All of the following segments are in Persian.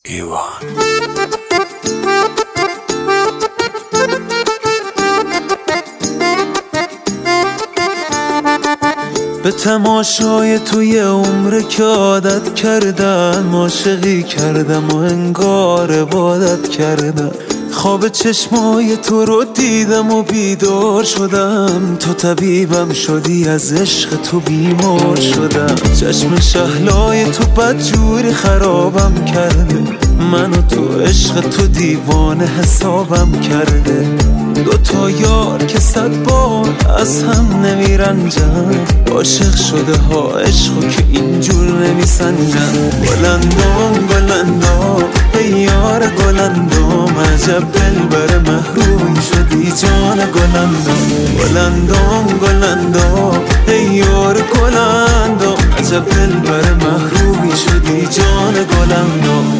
ایوان به تماشای توی عمر که عادت کردم، عاشقی کردم و انگار عبادت کردم. خواب چشمای تو رو دیدم و بیدار شدم، تو طبیبم شدی، از عشق تو بیمار شدم. چشم شهلای تو بدجوری خرابم کرده، من و تو عشق تو دیوانه حسابم کرده. دوتا یار که 100 بار از هم نمیرنجن، عاشق شده ها عشقو که اینجور نمیسنجن. گلندام گلندام ای یار گلندام، عجب دلبر محرومی شدی جان گلندام. گلندام گلندام ای یار گلندام، عجب دلبر محرومی شدی جان گلندام.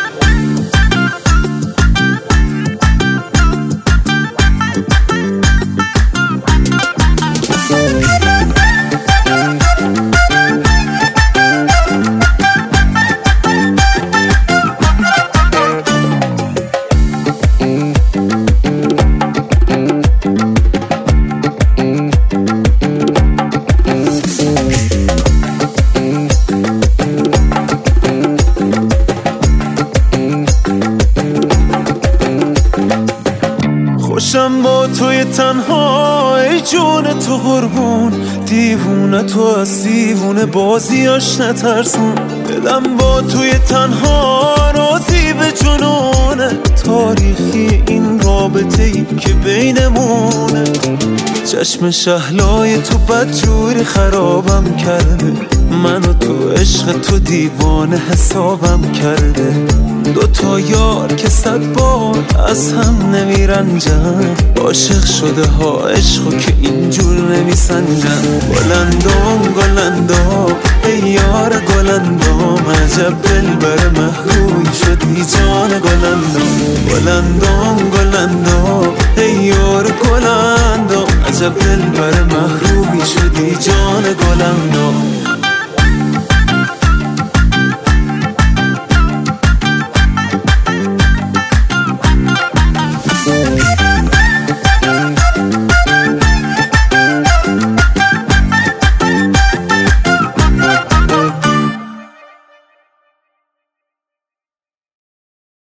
خوشم با توی تنها ای جون تو قربون، دیوونه تو از دیوونه بازیاش نترسون. دلم با توی تنها راضی به جنونه، تاریخی این رابطه ای که بینمونه. چشم شهلای تو بدجوری خرابم کرده، من و تو عشق تو دیوانه حسابم کرده. دوتا یار که 100 بار از هم نمیرنجن، عاشق شده ها عشقو که اینجور نمیسنجن. گلندام گلندام ای یار گلندام، عجب دلبر محرومی شدی جان گلندام. گلندام گلندام ای یار گلندام، عجب دلبر محرومی شدی جان گلندام.